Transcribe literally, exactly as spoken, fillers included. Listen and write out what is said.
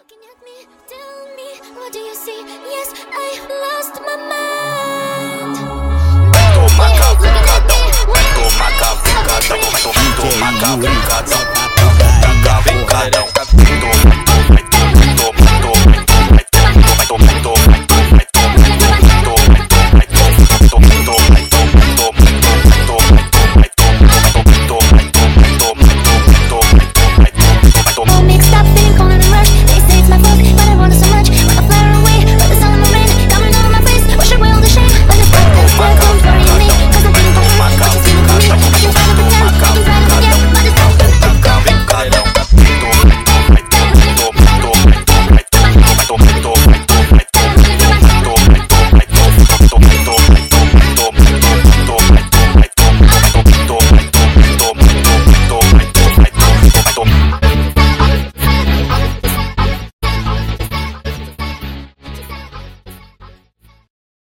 Looking at me, tell me, what do you see? Yes, I lost my mind. Toma cavicadão, toma cavicadão, toma cavicadão, cavicadão.